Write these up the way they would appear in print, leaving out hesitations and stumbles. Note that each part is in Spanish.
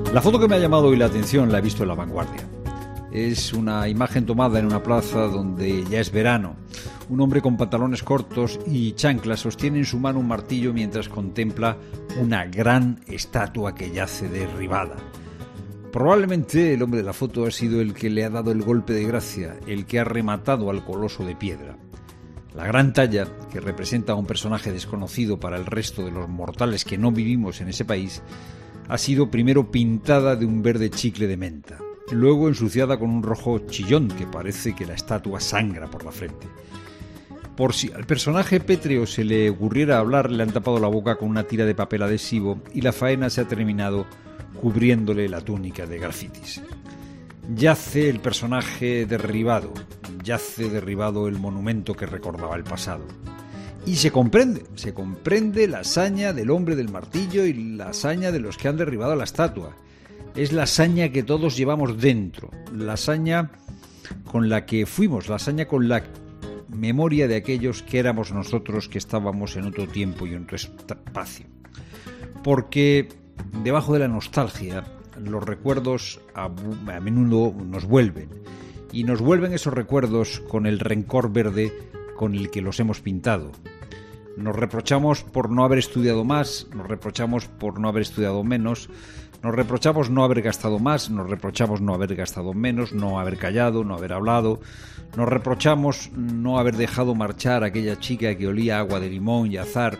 La foto que me ha llamado hoy la atención la he visto en La Vanguardia. Es una imagen tomada en una plaza donde ya es verano. Un hombre con pantalones cortos y chanclas sostiene en su mano un martillo mientras contempla una gran estatua que yace derribada. Probablemente el hombre de la foto ha sido el que le ha dado el golpe de gracia, el que ha rematado al coloso de piedra. La gran talla, que representa a un personaje desconocido para el resto de los mortales que no vivimos en ese país, ha sido primero pintada de un verde chicle de menta, luego ensuciada con un rojo chillón que parece que la estatua sangra por la frente. Por si al personaje pétreo se le ocurriera hablar, le han tapado la boca con una tira de papel adhesivo y la faena se ha terminado cubriéndole la túnica de grafitis. Yace el personaje derribado, yace derribado el monumento que recordaba el pasado. Y se comprende la hazaña del hombre del martillo y la hazaña de los que han derribado la estatua. Es la hazaña que todos llevamos dentro, la hazaña con la que fuimos, la hazaña con la memoria de aquellos que éramos nosotros, que estábamos en otro tiempo y en otro espacio. Porque debajo de la nostalgia, los recuerdos a menudo nos vuelven. Y nos vuelven esos recuerdos con el rencor verde con el que los hemos pintado. Nos reprochamos por no haber estudiado más, nos reprochamos por no haber estudiado menos, nos reprochamos no haber gastado más, nos reprochamos no haber gastado menos, no haber callado, no haber hablado, nos reprochamos no haber dejado marchar a aquella chica que olía a agua de limón y azahar,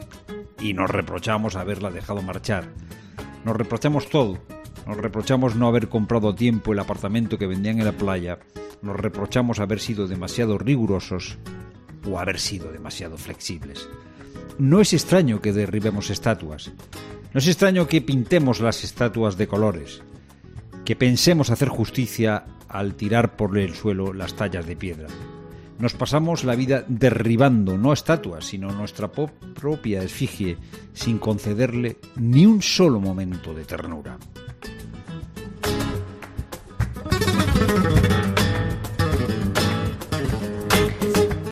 y nos reprochamos haberla dejado marchar. Nos reprochamos todo. Nos reprochamos no haber comprado a tiempo el apartamento que vendían en la playa. Nos reprochamos haber sido demasiado rigurosos o haber sido demasiado flexibles. No es extraño que derribemos estatuas. No es extraño que pintemos las estatuas de colores. Que pensemos hacer justicia al tirar por el suelo las tallas de piedra. Nos pasamos la vida derribando no estatuas, sino nuestra propia esfinge, sin concederle ni un solo momento de ternura.